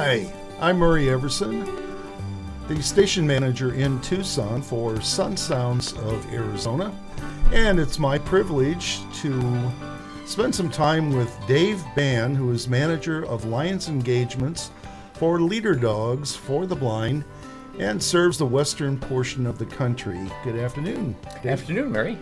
Hi, I'm Murray Everson, the station manager in Tucson for Sun Sounds of Arizona, and it's my privilege to spend some time with Dave Ban, who is manager of Lions Engagements for Leader Dogs for the Blind and serves the western portion of the country. Good afternoon, Dave. Good afternoon, Murray.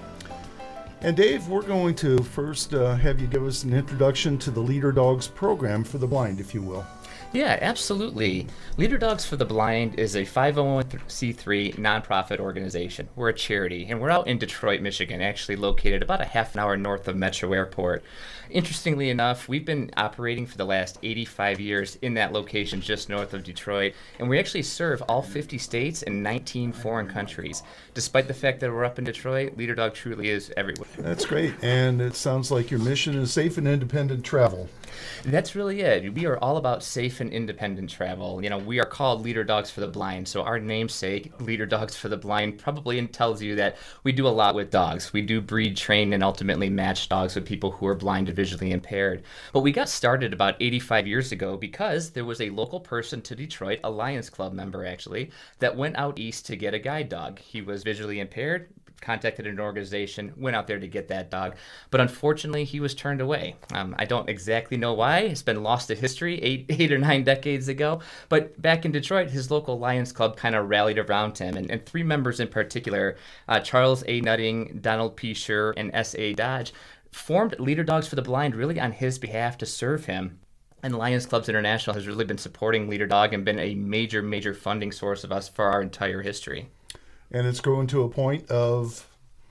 And Dave, we're going to first have you give us an introduction to the Leader Dogs program for the blind, if you will. Yeah, absolutely. Leader Dogs for the Blind is a 501c3 nonprofit organization. We're a charity, and we're out in Detroit, Michigan, actually located about a half an hour north of Metro Airport. Interestingly enough, we've been operating for the last 85 years in that location just north of Detroit, and we actually serve all 50 states and 19 foreign countries. Despite the fact that we're up in Detroit, Leader Dog truly is everywhere. That's great, and it sounds like your mission is safe and independent travel. That's really it. We are all about safe and independent travel. You know, we are called Leader Dogs for the Blind, so our namesake, Leader Dogs for the Blind, probably tells you that we do a lot with dogs. We do breed, train, and ultimately match dogs with people who are blind and visually impaired. But we got started about 85 years ago because there was a local person to Detroit, a Lions Club member actually, that went out east to get a guide dog. He was visually impaired, contacted an organization, went out there to get that dog, but unfortunately he was turned away. I don't exactly know why. It's been lost to history eight or 9 decades ago, but back in Detroit, his local Lions Club kind of rallied around him, and 3 members in particular, Charles A. Nutting, Donald P. Scher, and S.A. Dodge, formed Leader Dogs for the Blind really on his behalf to serve him. And Lions Clubs International has really been supporting Leader Dog and been a major, major funding source of us for our entire history. And it's growing to a point of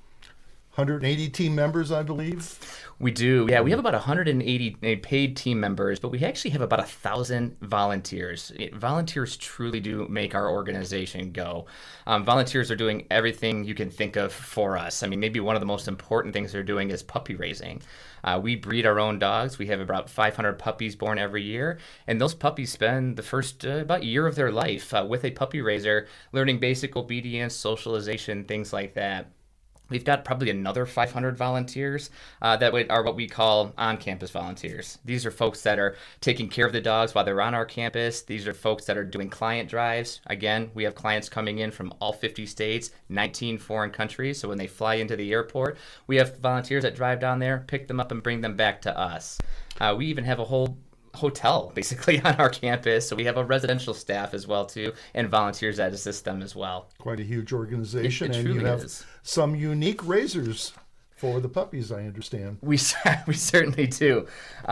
180 team members, I believe. We do. Yeah, we have about 180 paid team members, but we actually have about 1,000 volunteers. Volunteers truly do make our organization go. Volunteers are doing everything you can think of for us. I mean, maybe one of the most important things they're doing is puppy raising. We breed our own dogs. We have about 500 puppies born every year, and those puppies spend the first about year of their life with a puppy raiser, learning basic obedience, socialization, things like that. We've got probably another 500 volunteers that are what we call on-campus volunteers. These are folks that are taking care of the dogs while they're on our campus. These are folks that are doing client drives. Again, we have clients coming in from all 50 states, 19 foreign countries. So when they fly into the airport, we have volunteers that drive down there, pick them up, and bring them back to us. We even have a whole hotel basically on our campus, so we have a residential staff as well too, and volunteers that assist them as well. Quite a huge organization. It and truly you have is. Some unique raisers for the puppies, I understand. We certainly do.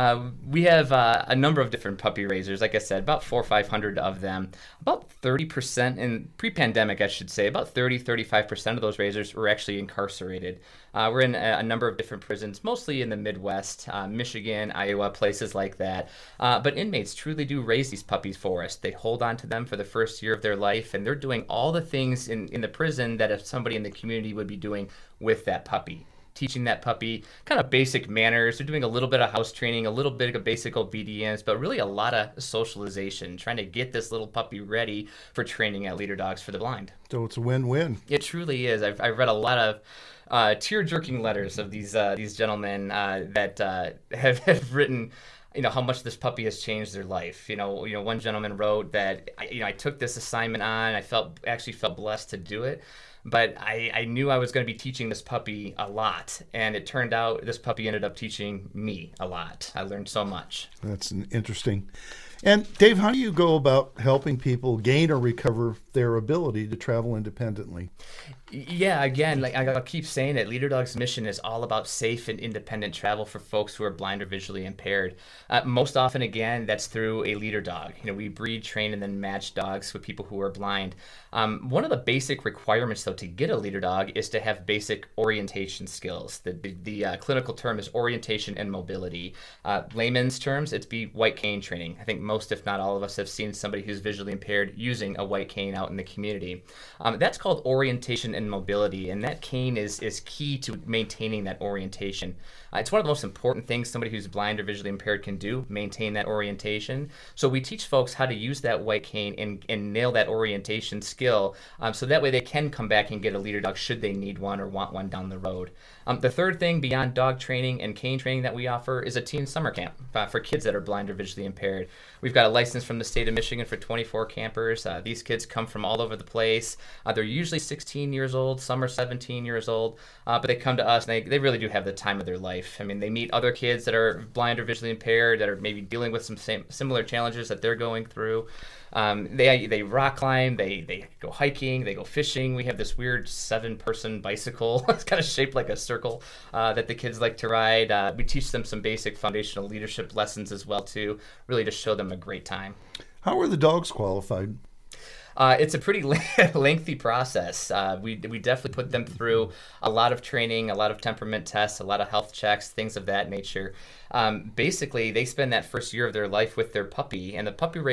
We have a number of different puppy raisers. Like I said, about 400 or 500 of them. About 30% in pre-pandemic, I should say, about 35% of those raisers were actually incarcerated. We're in a number of different prisons, mostly in the Midwest, Michigan, Iowa, places like that. But inmates truly do raise these puppies for us. They hold on to them for the first year of their life, and they're doing all the things in the prison that if somebody in the community would be doing with that puppy. Teaching that puppy kind of basic manners. They're doing a little bit of house training, a little bit of basic obedience, but really a lot of socialization, trying to get this little puppy ready for training at Leader Dogs for the Blind. So it's a win-win. It truly is. I've read a lot of tear-jerking letters of these gentlemen that have written, you know, how much this puppy has changed their life. You know, one gentleman wrote that, I took this assignment on. I actually felt blessed to do it. But I knew I was going to be teaching this puppy a lot, and it turned out this puppy ended up teaching me a lot. I learned so much. That's interesting. And Dave, how do you go about helping people gain or recover their ability to travel independently? Yeah, again, like I'll keep saying it, Leader Dog's mission is all about safe and independent travel for folks who are blind or visually impaired. Most often, again, that's through a leader dog. You know, we breed, train, and then match dogs with people who are blind. One of the basic requirements, though, to get a leader dog is to have basic orientation skills. The clinical term is orientation and mobility. Layman's terms, it's white cane training. I think most, if not all of us, have seen somebody who's visually impaired using a white cane out in the community. That's called orientation and mobility, and that cane is key to maintaining that orientation. It's one of the most important things somebody who's blind or visually impaired can do, maintain that orientation. So we teach folks how to use that white cane and nail that orientation skill, so that way they can come back and get a leader dog should they need one or want one down the road. The third thing beyond dog training and cane training that we offer is a teen summer camp for kids that are blind or visually impaired. We've got a license from the state of Michigan for 24 campers. These kids come from all over the place. They're usually 16 years old. Some are 17 years old. But they come to us, and they really do have the time of their life. I mean, they meet other kids that are blind or visually impaired that are maybe dealing with some similar challenges that they're going through. They rock climb, they go hiking, they go fishing. We have this weird 7-person bicycle. It's kind of shaped like a circle that the kids like to ride. We teach them some basic foundational leadership lessons as well too, really to show them a great time. How are the dogs qualified? It's a pretty lengthy process. We definitely put them through a lot of training, a lot of temperament tests, a lot of health checks, things of that nature. Basically, they spend that first year of their life with their puppy and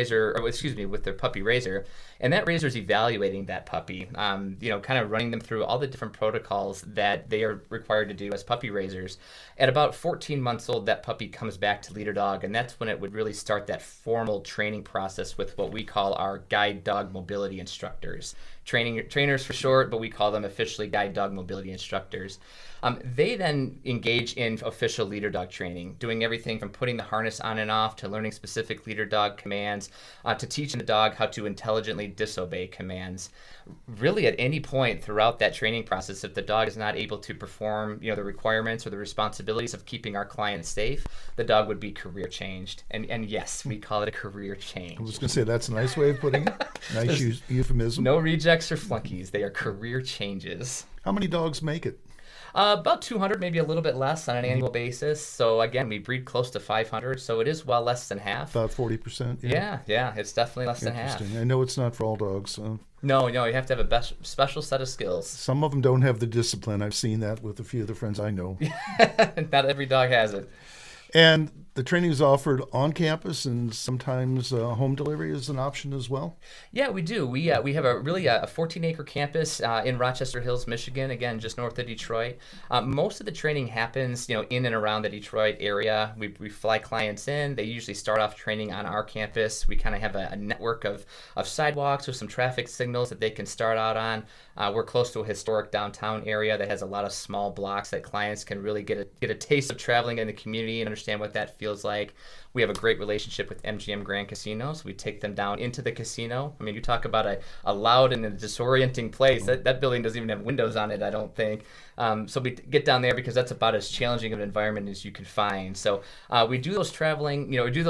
with their puppy raiser, and that raiser's evaluating that puppy, kind of running them through all the different protocols that they are required to do as puppy raisers. At about 14 months old, that puppy comes back to Leader Dog, and that's when it would really start that formal training process with what we call our guide dog mobility instructors. Trainers for short, but we call them officially guide dog mobility instructors. They then engage in official leader dog training, doing everything from putting the harness on and off to learning specific leader dog commands, to teaching the dog how to intelligently disobey commands. Really, at any point throughout that training process, if the dog is not able to perform, the requirements or the responsibilities of keeping our clients safe, the dog would be career changed. And yes, we call it a career change. I was going to say that's a nice way of putting it. Nice euphemism. No rejects or flunkies. They are career changes. How many dogs make it? About 200, maybe a little bit less on an annual basis. So again, we breed close to 500, so it is well less than half. About 40%. Yeah, it's definitely less than half. I know it's not for all dogs. No, you have to have a special set of skills. Some of them don't have the discipline. I've seen that with a few of the friends I know. Not every dog has it. And the training is offered on campus, and sometimes home delivery is an option as well? Yeah, we do. We have a 14-acre campus in Rochester Hills, Michigan, again, just north of Detroit. Most of the training happens, in and around the Detroit area. We fly clients in. They usually start off training on our campus. We kind of have a network of sidewalks with some traffic signals that they can start out on. We're close to a historic downtown area that has a lot of small blocks that clients can really get a taste of traveling in the community and understand what that feels like. We have a great relationship with MGM Grand Casino, so we take them down into the casino. I mean, you talk about a loud and a disorienting place. That building doesn't even have windows on it, I don't think. So we get down there because that's about as challenging of an environment as you can find. So we do those training,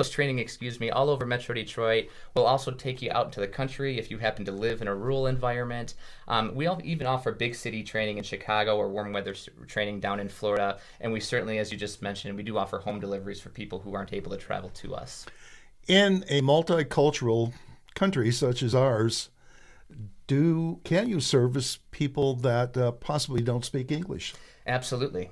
all over Metro Detroit. We'll also take you out into the country if you happen to live in a rural environment. We even offer big city training in Chicago or warm weather training down in Florida. And we certainly, as you just mentioned, we do offer home deliveries for people who aren't able to travel to us. In a multicultural country such as ours, can you service people that possibly don't speak English? Absolutely.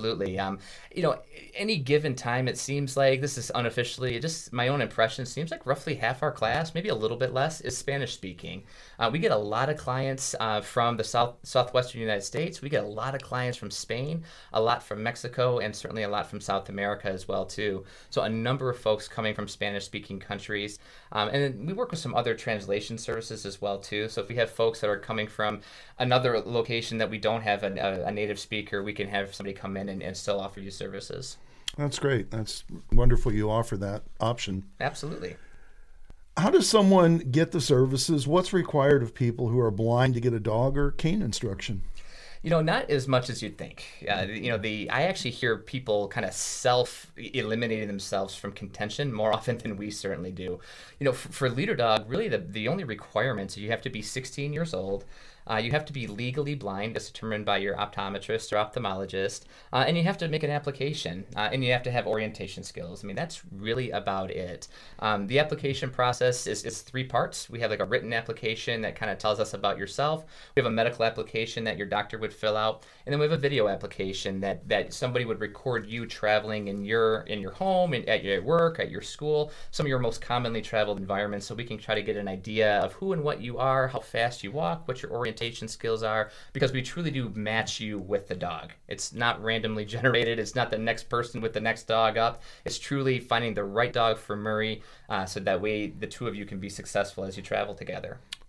Any given time, it seems like, this is unofficially, just my own impression, seems like roughly half our class, maybe a little bit less, is Spanish speaking. We get a lot of clients from the southwestern United States. We get a lot of clients from Spain, a lot from Mexico, and certainly a lot from South America as well, too. So a number of folks coming from Spanish-speaking countries. And then we work with some other translation services as well, too. So if we have folks that are coming from another location that we don't have a native speaker, we can have somebody come in and still offer you services. That's great. That's wonderful you offer that option. Absolutely. How does someone get the services? What's required of people who are blind to get a dog or cane instruction? Not as much as you'd think. I actually hear people kind of self-eliminating themselves from contention more often than we certainly do. For Leader Dog, really the only requirements, you have to be 16 years old. You have to be legally blind as determined by your optometrist or ophthalmologist, and you have to make an application, and you have to have orientation skills. I mean, that's really about it. The application process is 3 parts. We have like a written application that kind of tells us about yourself. We have a medical application that your doctor would fill out, and then we have a video application that somebody would record you traveling in your home, at your work, at your school, some of your most commonly traveled environments, so we can try to get an idea of who and what you are, how fast you walk, what your orientation skills are, because we truly do match you with the dog. It's not randomly generated. It's not the next person with the next dog up. It's truly finding the right dog for Murray, so that way the two of you can be successful as you travel together.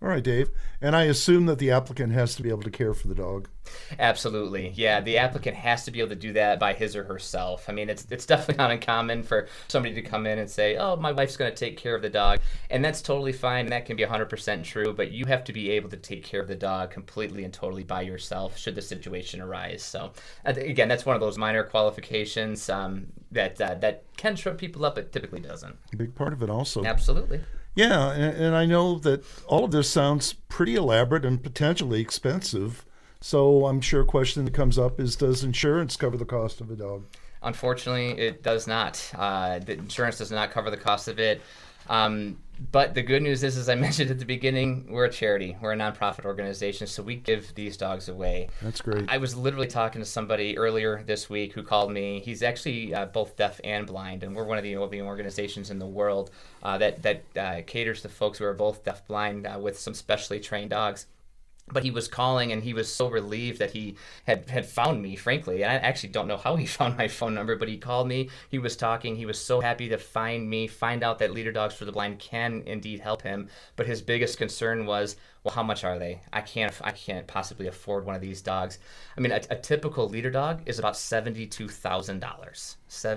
All right, Dave. And I assume that the applicant has to be able to care for the dog. Absolutely. Yeah, the applicant has to be able to do that by his or herself. I mean, it's definitely not uncommon for somebody to come in and say, "Oh, my wife's going to take care of the dog." And that's totally fine, and that can be 100% true, but you have to be able to take care of the dog completely and totally by yourself should the situation arise. So, again, that's one of those minor qualifications that can trip people up, but typically doesn't. A big part of it also. Absolutely. Yeah, and I know that all of this sounds pretty elaborate and potentially expensive. So I'm sure a question that comes up is, does insurance cover the cost of a dog? Unfortunately, it does not. The insurance does not cover the cost of it. But the good news is, as I mentioned at the beginning, we're a charity. We're a nonprofit organization, so we give these dogs away. That's great. I was literally talking to somebody earlier this week who called me. He's actually both deaf and blind, and we're one of the only organizations in the world that caters to folks who are both deaf blind with some specially trained dogs. But he was calling, and he was so relieved that he had found me, frankly. And I actually don't know how he found my phone number, but he called me. He was talking. He was so happy to find me, find out that Leader Dogs for the Blind can indeed help him. But his biggest concern was, well, how much are they? I can't possibly afford one of these dogs. I mean, a typical Leader Dog is about $72,000.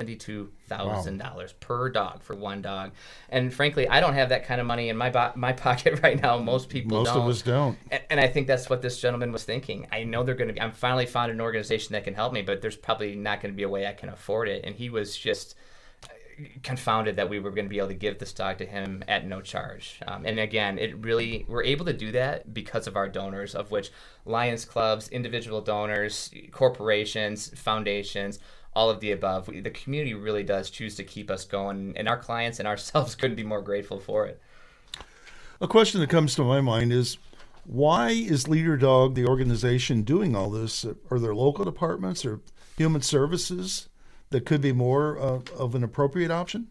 $72,000 per dog for one dog. And frankly, I don't have that kind of money in my pocket right now. Most people don't. Most of us don't. And I think that's what this gentleman was thinking. I know they're going to be, I'm finally found an organization that can help me, but there's probably not going to be a way I can afford it. And he was just confounded that we were going to be able to give this dog to him at no charge. And again, we're able to do that because of our donors, of which Lions Clubs, individual donors, corporations, foundations, all of the above. The community really does choose to keep us going, and our clients and ourselves couldn't be more grateful for it. A question that comes to my mind is, why is Leader Dog, the organization, doing all this? Are there local departments or human services that could be more of an appropriate option?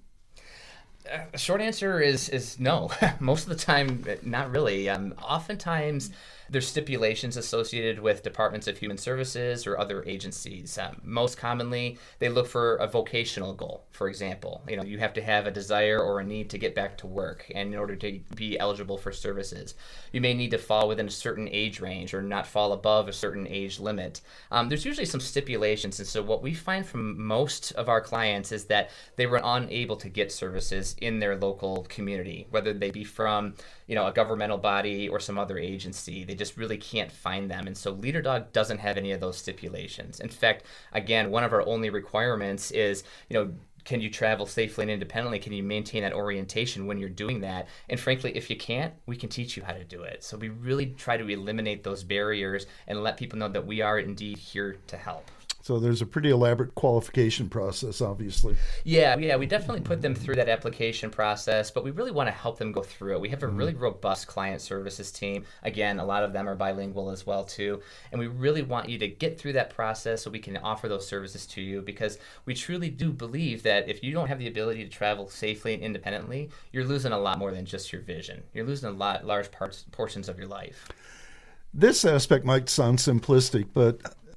Short answer is no. Most of the time, not really. Oftentimes, there's stipulations associated with departments of human services or other agencies. Most commonly, they look for a vocational goal. For example, you have to have a desire or a need to get back to work, and in order to be eligible for services, you may need to fall within a certain age range or not fall above a certain age limit. There's usually some stipulations, and so what we find from most of our clients is that they were unable to get services in their local community, whether they be from a governmental body or some other agency. They just really can't find them. And so Leader Dog doesn't have any of those stipulations. In fact, again, one of our only requirements is, can you travel safely and independently? Can you maintain that orientation when you're doing that? And frankly, if you can't, we can teach you how to do it. So we really try to eliminate those barriers and let people know that we are indeed here to help. So there's a pretty elaborate qualification process, obviously. Yeah, we definitely put them through that application process, but we really want to help them go through it. We have a really robust client services team. Again, a lot of them are bilingual as well, too. And we really want you to get through that process so we can offer those services to you, because we truly do believe that if you don't have the ability to travel safely and independently, you're losing a lot more than just your vision. You're losing large portions of your life. This aspect might sound simplistic, but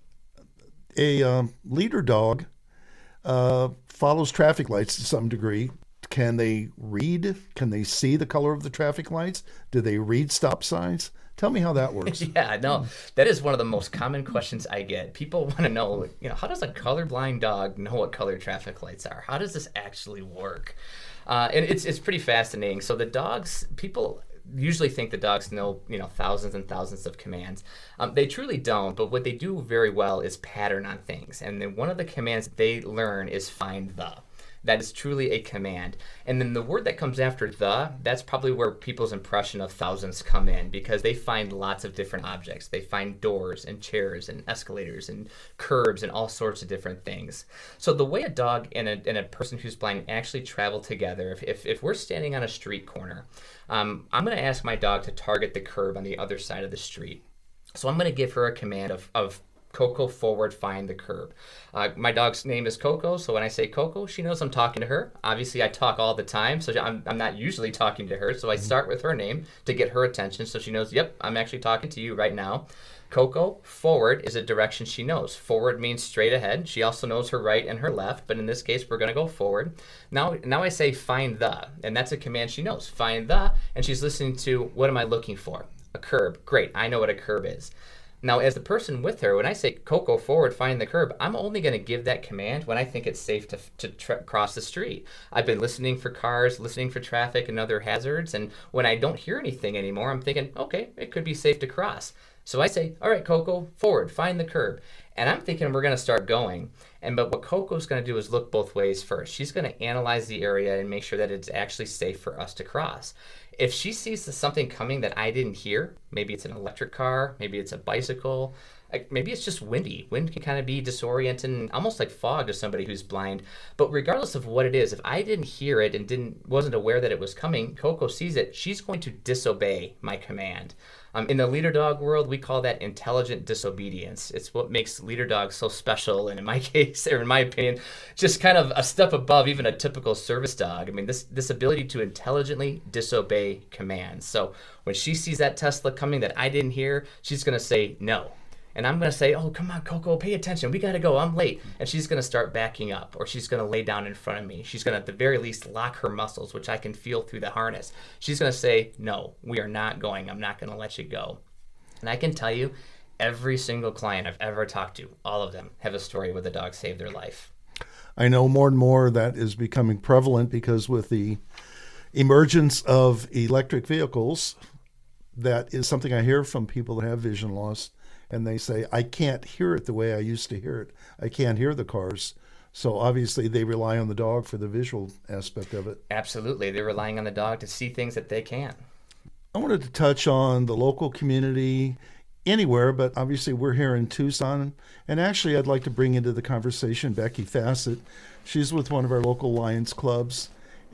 a Leader Dog follows traffic lights to some degree. Can they read? Can they see the color of the traffic lights? Do they read stop signs? Tell me how that works. Yeah, no, that is one of the most common questions I get. People want to know, how does a colorblind dog know what color traffic lights are? How does this actually work? And it's pretty fascinating. So the dogs, people usually think the dogs know, thousands and thousands of commands. They truly don't, but what they do very well is pattern on things. And then one of the commands they learn is find the. That is truly a command. And then the word that comes after the, that's probably where people's impression of thousands come in, because they find lots of different objects. They find doors and chairs and escalators and curbs and all sorts of different things. So the way a dog and a person who's blind actually travel together, if we're standing on a street corner, I'm going to ask my dog to target the curb on the other side of the street. So I'm going to give her a command of Coco, forward, find the curb. My dog's name is Coco, so when I say Coco, she knows I'm talking to her. Obviously, I talk all the time, so I'm not usually talking to her, so I start with her name to get her attention, so she knows, yep, I'm actually talking to you right now. Coco, forward is a direction she knows. Forward means straight ahead. She also knows her right and her left, but in this case, we're going to go forward. Now I say find the, and that's a command she knows. Find the, and she's listening to, what am I looking for? A curb. Great, I know what a curb is. Now, as the person with her, when I say, Coco, forward, find the curb, I'm only going to give that command when I think it's safe to cross the street. I've been listening for cars, listening for traffic and other hazards, and when I don't hear anything anymore, I'm thinking, okay, it could be safe to cross. So I say, all right, Coco, forward, find the curb. And I'm thinking we're going to start going. But what Coco's going to do is look both ways first. She's going to analyze the area and make sure that it's actually safe for us to cross. If she sees something coming that I didn't hear, maybe it's an electric car, maybe it's a bicycle, maybe it's just windy. Wind can kind of be disorienting and almost like fog to somebody who's blind. But regardless of what it is, if I didn't hear it and wasn't aware that it was coming, Coco sees it, she's going to disobey my command. In the leader dog world, we call that intelligent disobedience. It's what makes leader dogs so special, and in my case, or in my opinion, just kind of a step above even a typical service dog. I mean, this ability to intelligently disobey commands. So when she sees that Tesla coming that I didn't hear, she's going to say no. And I'm going to say, oh, come on, Coco, pay attention. We got to go. I'm late. And she's going to start backing up, or she's going to lay down in front of me. She's going to, at the very least, lock her muscles, which I can feel through the harness. She's going to say, no, we are not going. I'm not going to let you go. And I can tell you, every single client I've ever talked to, all of them have a story where the dog saved their life. I know more and more that is becoming prevalent because with the emergence of electric vehicles, that is something I hear from people that have vision loss. And they say, I can't hear it the way I used to hear it. I can't hear the cars. So obviously they rely on the dog for the visual aspect of it. Absolutely. They're relying on the dog to see things that they can't. I wanted to touch on the local community anywhere, but obviously we're here in Tucson. And actually I'd like to bring into the conversation Becky Fassett. She's with one of our local Lions clubs,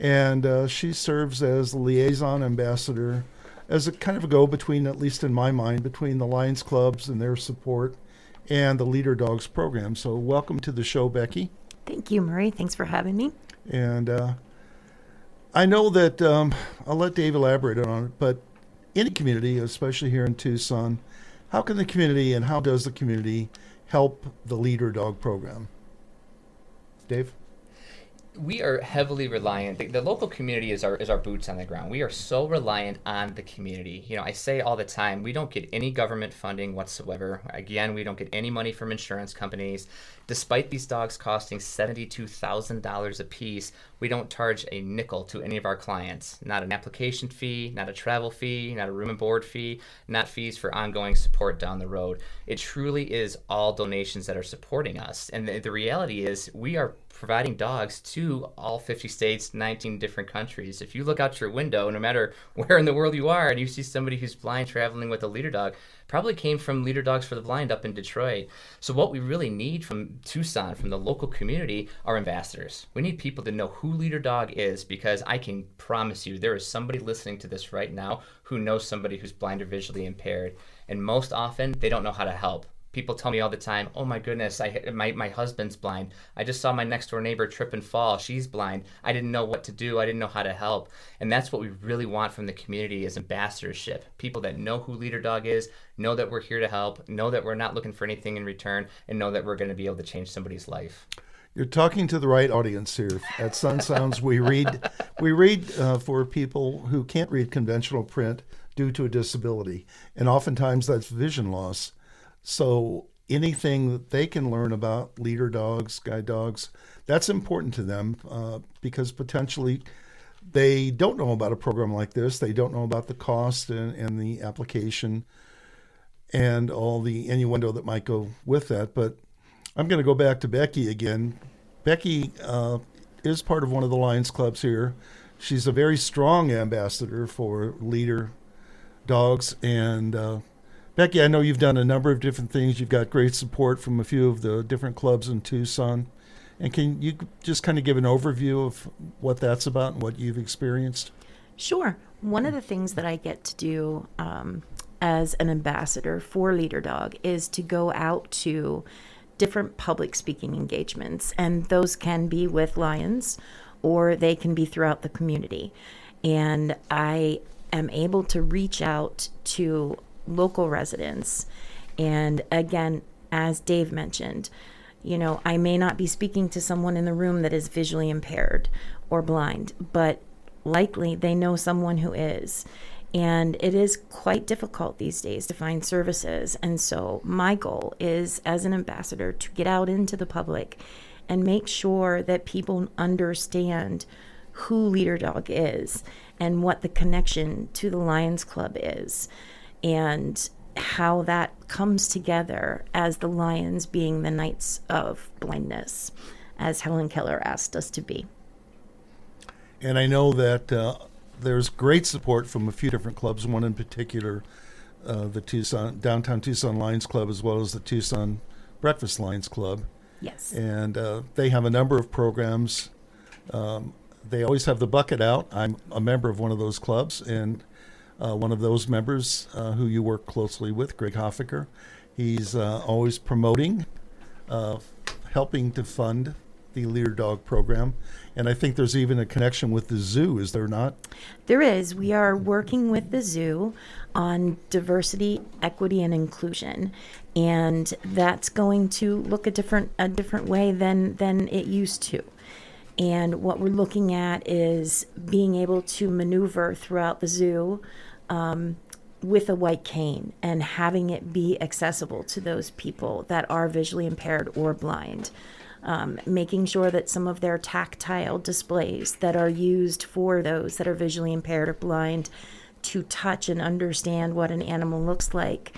and she serves as the liaison ambassador, as a kind of a go-between, at least in my mind, between the Lions clubs and their support and the Leader Dogs program. So welcome to the show, Becky. Thank you, Murray. Thanks for having me. And I know that I'll let Dave elaborate on it, but any community, especially here in Tucson, how can the community and how does the community help the Leader Dog program? Dave? We are heavily reliant. The local community is our boots on the ground. We are so reliant on the community. You know, I say all the time, we don't get any government funding whatsoever. Again, we don't get any money from insurance companies. Despite these dogs costing $72,000 a piece, we don't charge a nickel to any of our clients. Not an application fee, not a travel fee, not a room and board fee, not fees for ongoing support down the road. It truly is all donations that are supporting us. And the reality is we are providing dogs to all 50 states, 19 different countries. If you look out your window, no matter where in the world you are, and you see somebody who's blind traveling with a leader dog, probably came from Leader Dogs for the Blind up in Detroit. So what we really need from Tucson, from the local community, are ambassadors. We need people to know who Leader Dog is, because I can promise you there is somebody listening to this right now who knows somebody who's blind or visually impaired. And most often, they don't know how to help. People tell me all the time, oh my goodness, my husband's blind. I just saw my next door neighbor trip and fall. She's blind. I didn't know what to do. I didn't know how to help. And that's what we really want from the community is ambassadorship. People that know who Leader Dog is, know that we're here to help, know that we're not looking for anything in return, and know that we're going to be able to change somebody's life. You're talking to the right audience here. At Sun Sounds, we read for people who can't read conventional print due to a disability. And oftentimes that's vision loss. So anything that they can learn about leader dogs, guide dogs, that's important to them because potentially they don't know about a program like this. They don't know about the cost and the application and all the innuendo that might go with that. But I'm going to go back to Becky again. Becky is part of one of the Lions clubs here. She's a very strong ambassador for leader dogs. And Becky, I know you've done a number of different things. You've got great support from a few of the different clubs in Tucson. And can you just kind of give an overview of what that's about and what you've experienced? Sure. One of the things that I get to do as an ambassador for Leader Dog is to go out to different public speaking engagements. And those can be with Lions or they can be throughout the community. And I am able to reach out to local residents And again, as Dave mentioned, I may not be speaking to someone in the room that is visually impaired or blind, but likely they know someone who is. And it is quite difficult these days to find services. And so my goal is, as an ambassador, to get out into the public and make sure that people understand who Leader Dog is and what the connection to the Lions Club is, and how that comes together as the Lions being the Knights of Blindness, as Helen Keller asked us to be. And I know that there's great support from a few different clubs, one in particular, the Downtown Tucson Lions Club, as well as the Tucson Breakfast Lions Club. Yes. And they have a number of programs. They always have the bucket out. I'm a member of one of those clubs, and one of those members who you work closely with, Greg Hoffaker, he's always promoting, helping to fund the Leader Dog program. And I think there's even a connection with the zoo, is there not? There is. We are working with the zoo on diversity, equity, and inclusion. And that's going to look a different way than it used to. And what we're looking at is being able to maneuver throughout the zoo with a white cane and having it be accessible to those people that are visually impaired or blind. Making sure that some of their tactile displays that are used for those that are visually impaired or blind to touch and understand what an animal looks like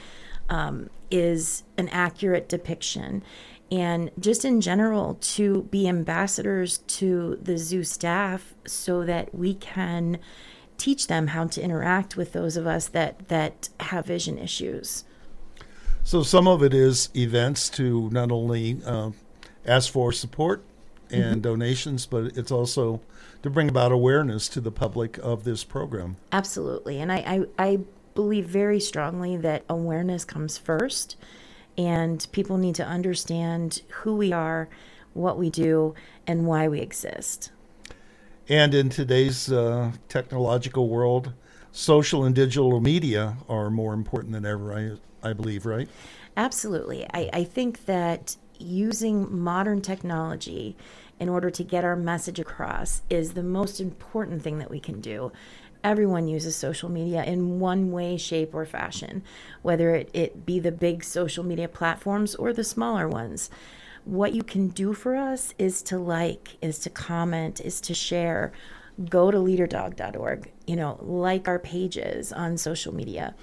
is an accurate depiction. And just in general, to be ambassadors to the zoo staff so that we can teach them how to interact with those of us that have vision issues. So some of it is events to not only ask for support and donations, but it's also to bring about awareness to the public of this program. Absolutely. And I believe very strongly that awareness comes first, and people need to understand who we are, what we do, and why we exist. And in today's technological world, social and digital media are more important than ever, I believe, right? Absolutely. I think that using modern technology in order to get our message across is the most important thing that we can do. Everyone uses social media in one way, shape, or fashion, whether it be the big social media platforms or the smaller ones. What you can do for us is to like, is to comment, is to share. Go to leaderdog.org, like our pages on social media.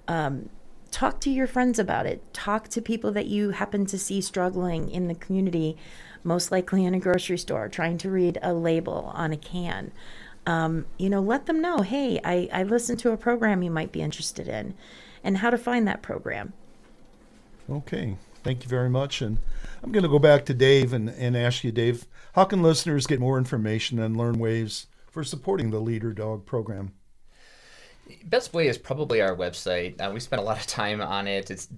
Talk to your friends about it. Talk to people that you happen to see struggling in the community, most likely in a grocery store, trying to read a label on a can. Let them know, hey, I listened to a program you might be interested in, and how to find that program. Okay, thank you very much. And I'm going to go back to Dave and ask you, Dave, how can listeners get more information and learn ways for supporting the Leader Dog program? Best way is probably our website. We spent a lot of time on it. It's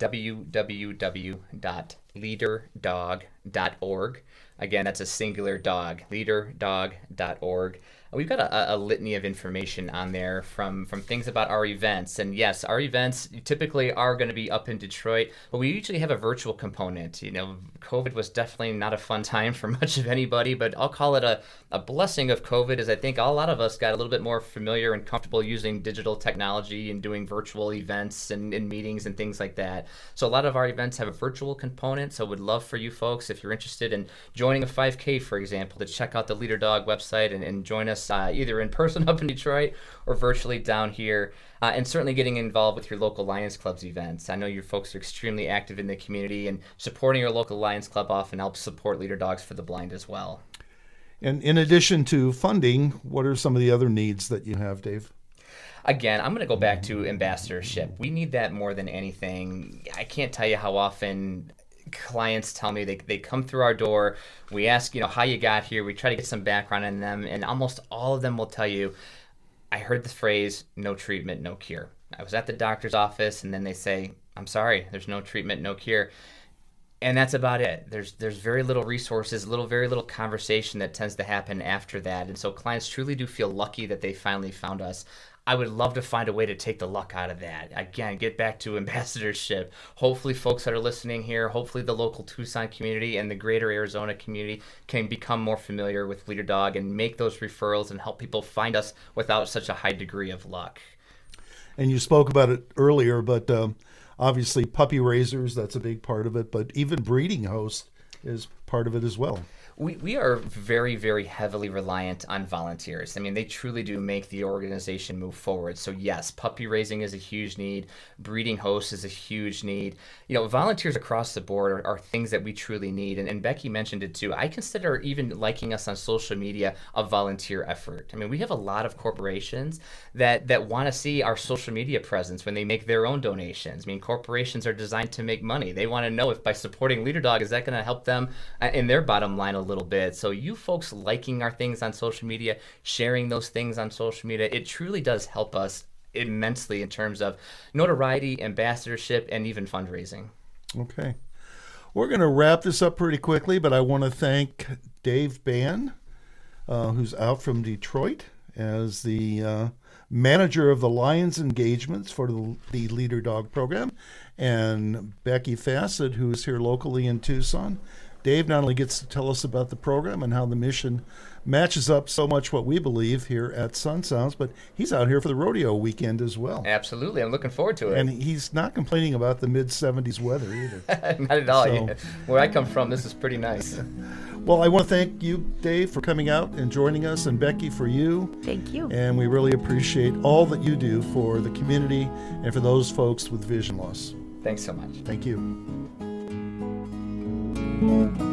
www.leaderdog.org. Again, that's a singular dog, leaderdog.org. We've got a litany of information on there from things about our events. And yes, our events typically are going to be up in Detroit, but we usually have a virtual component. COVID was definitely not a fun time for much of anybody, but I'll call it a blessing of COVID, as I think a lot of us got a little bit more familiar and comfortable using digital technology and doing virtual events and meetings and things like that. So a lot of our events have a virtual component, so would love for you folks, if you're interested in joining a 5K, for example, to check out the Leader Dog website and join us either in person up in Detroit or virtually down here, and certainly getting involved with your local Lions Club's events. I know your folks are extremely active in the community, and supporting your local Lions Club often helps support Leader Dogs for the Blind as well. And in addition to funding, what are some of the other needs that you have, Dave? Again, I'm going to go back to ambassadorship. We need that more than anything. I can't tell you how often clients tell me they come through our door, we ask how you got here, we try to get some background on them, and almost all of them will tell you, I heard the phrase no treatment, no cure. I was at the doctor's office, and then they say, I'm sorry, there's no treatment, no cure. And that's about it. There's very little resources, very little conversation that tends to happen after that. And so clients truly do feel lucky that they finally found us. I would love to find a way to take the luck out of that. Again, get back to ambassadorship. Hopefully folks that are listening here, hopefully the local Tucson community and the greater Arizona community can become more familiar with Leader Dog and make those referrals and help people find us without such a high degree of luck. And you spoke about it earlier, but obviously puppy raisers, that's a big part of it, but even breeding hosts is part of it as well. We are very, very heavily reliant on volunteers. I mean, they truly do make the organization move forward. So yes, puppy raising is a huge need. Breeding hosts is a huge need. You know, volunteers across the board are things that we truly need. And Becky mentioned it too. I consider even liking us on social media a volunteer effort. I mean, we have a lot of corporations that want to see our social media presence when they make their own donations. I mean, corporations are designed to make money. They want to know if by supporting Leader Dog, is that going to help them in their bottom line a little bit. So you folks liking our things on social media, sharing those things on social media, it truly does help us immensely in terms of notoriety, ambassadorship, and even fundraising. Okay. We're going to wrap this up pretty quickly, but I want to thank Dave Ban, who's out from Detroit, as the manager of the Lions engagements for the Leader Dog program, and Becky Fassett, who's here locally in Tucson. Dave not only gets to tell us about the program and how the mission matches up so much what we believe here at Sun Sounds, but he's out here for the rodeo weekend as well. Absolutely. I'm looking forward to it. And he's not complaining about the mid-70s weather either. Not at all. So, where I come from, this is pretty nice. Well, I want to thank you, Dave, for coming out and joining us, and Becky, for you. Thank you. And we really appreciate all that you do for the community and for those folks with vision loss. Thank you so much. Thank you.